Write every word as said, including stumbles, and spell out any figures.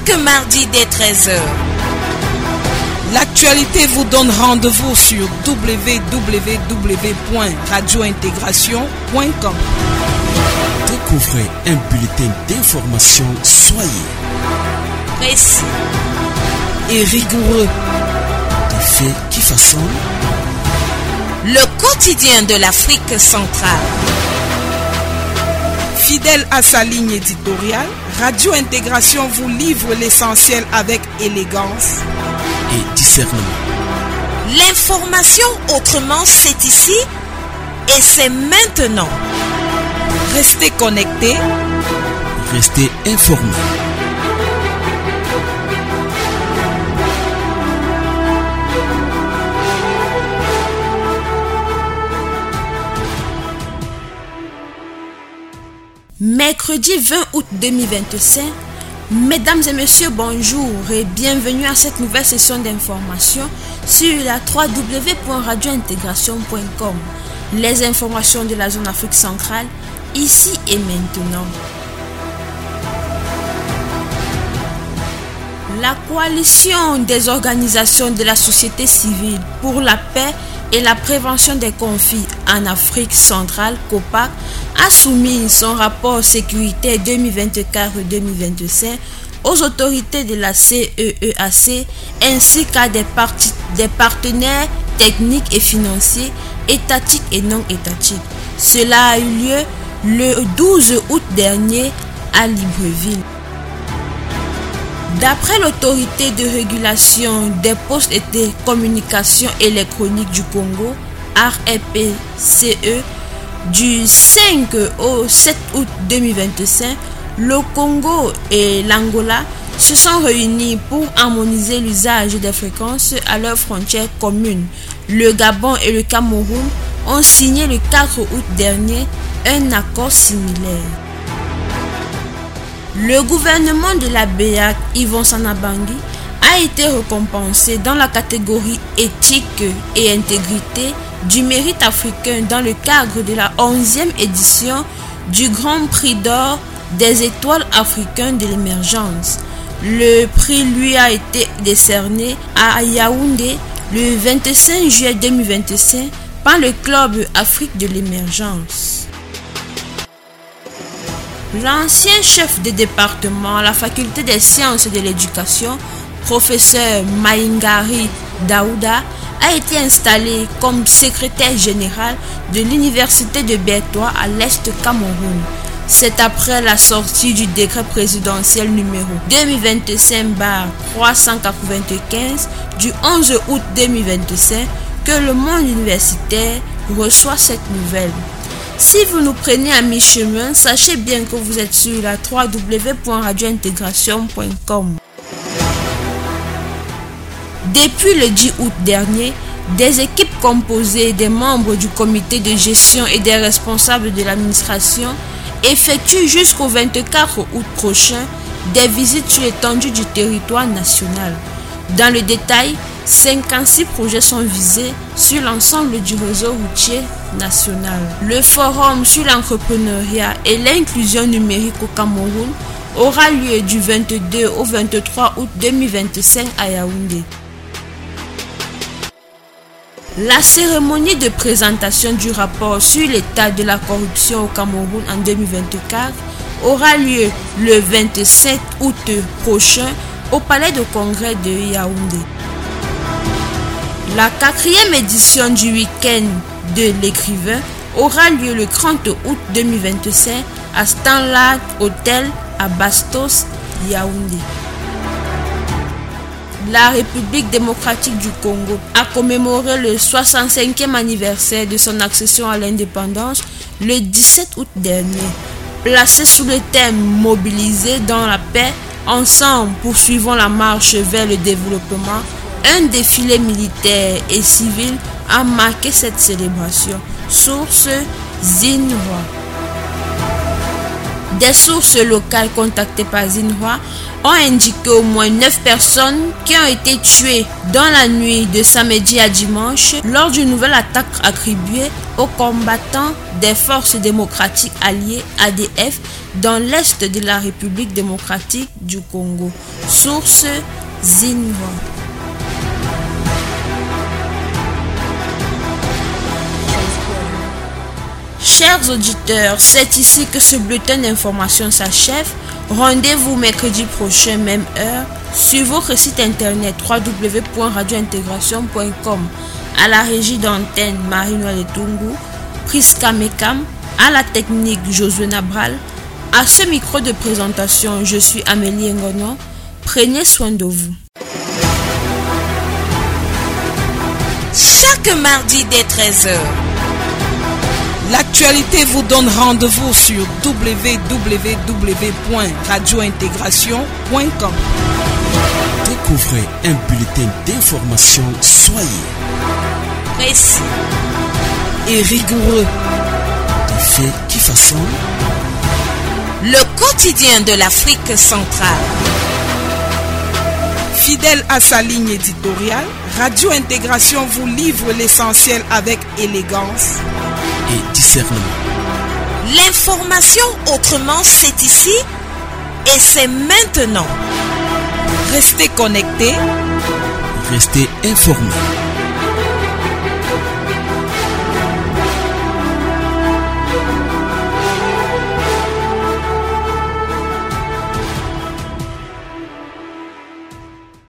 chaque mardi dès treize heures. L'actualité vous donne rendez-vous sur w w w point radio intégration point com. Découvrez un bulletin d'information soyez précis et rigoureux. Des faits qui façonnent le quotidien de l'Afrique centrale. Fidèle à sa ligne éditoriale, Radio Intégration vous livre l'essentiel avec élégance et discernement. L'information autrement, c'est ici et c'est maintenant. Restez connectés, restez informés. Mercredi vingt août deux mille vingt-cinq, mesdames et messieurs, bonjour et bienvenue à cette nouvelle session d'information sur la w w w point radio intégration point com. Les informations de la zone Afrique centrale, ici et maintenant. La coalition des organisations de la société civile pour la paix et la prévention des conflits en Afrique centrale, COPAC, a soumis son rapport sécurité deux mille vingt-quatre deux mille vingt-cinq aux autorités de la C E E A C ainsi qu'à des, parti- des partenaires techniques et financiers, étatiques et non étatiques. Cela a eu lieu le douze août dernier à Libreville. D'après l'autorité de régulation des postes et des communications électroniques du Congo, R R P C E, du cinq au sept août deux mille vingt-cinq, le Congo et l'Angola se sont réunis pour harmoniser l'usage des fréquences à leurs frontières communes. Le Gabon et le Cameroun ont signé le quatre août dernier un accord similaire. Le gouvernement de la B E A C, Yvon Sanabangui, a été récompensé dans la catégorie éthique et intégrité du mérite africain dans le cadre de la onzième édition du Grand Prix d'or des étoiles africaines de l'émergence. Le prix lui a été décerné à Yaoundé le vingt-cinq juillet deux mille vingt-cinq par le Club Afrique de l'émergence. L'ancien chef de département à la faculté des sciences de l'éducation, professeur Maïngari Daouda, a été installé comme secrétaire général de l'université de Bertoua à l'Est Cameroun. C'est après la sortie du décret présidentiel numéro deux mille vingt-cinq trois cent quatre-vingt-quinze du onze août deux mille vingt-cinq que le monde universitaire reçoit cette nouvelle. Si vous nous prenez à mi-chemin, sachez bien que vous êtes sur la w w w point radio intégration point com. Depuis le dix août dernier, des équipes composées des membres du comité de gestion et des responsables de l'administration effectuent jusqu'au vingt-quatre août prochain des visites sur l'étendue du territoire national. Dans le détail, cinquante-six projets sont visés sur l'ensemble du réseau routier national. Le forum sur l'entrepreneuriat et l'inclusion numérique au Cameroun aura lieu du vingt-deux au vingt-trois août deux mille vingt-cinq à Yaoundé. La cérémonie de présentation du rapport sur l'état de la corruption au Cameroun en deux mille vingt-quatre aura lieu le vingt-sept août prochain au Palais de Congrès de Yaoundé. La quatrième édition du week-end de l'écrivain aura lieu le trente août deux mille vingt-cinq à Stanley Hotel à Bastos, Yaoundé. La République démocratique du Congo a commémoré le soixante-cinquième anniversaire de son accession à l'indépendance le dix-sept août dernier. Placé sous le thème « Mobilisés dans la paix, ensemble poursuivons la marche vers le développement », un défilé militaire et civil a marqué cette célébration. Source Zinhua. Des sources locales contactées par Xinhua ont indiqué au moins neuf personnes qui ont été tuées dans la nuit de samedi à dimanche lors d'une nouvelle attaque attribuée aux combattants des forces démocratiques alliées A D F dans l'est de la République démocratique du Congo. Source Xinhua. Chers auditeurs, c'est ici que ce bulletin d'information s'achève. Rendez-vous mercredi prochain, même heure, sur votre site internet w w w point radio intégration point com. À la régie d'antenne, Marie-Noël Etungu, Priska Mekam, à la technique, Josué Nabral. À ce micro de présentation, je suis Amélie Ngono. Prenez soin de vous. Chaque mardi dès treize heures, l'actualité vous donne rendez-vous sur w w w point radio intégration point com. Découvrez un bulletin d'information soyez précis et rigoureux. Des faits qui façonnent le quotidien de l'Afrique centrale. Fidèle à sa ligne éditoriale, Radio Intégration vous livre l'essentiel avec élégance et discernement. L'information autrement, c'est ici et c'est maintenant. Restez connectés, restez informés.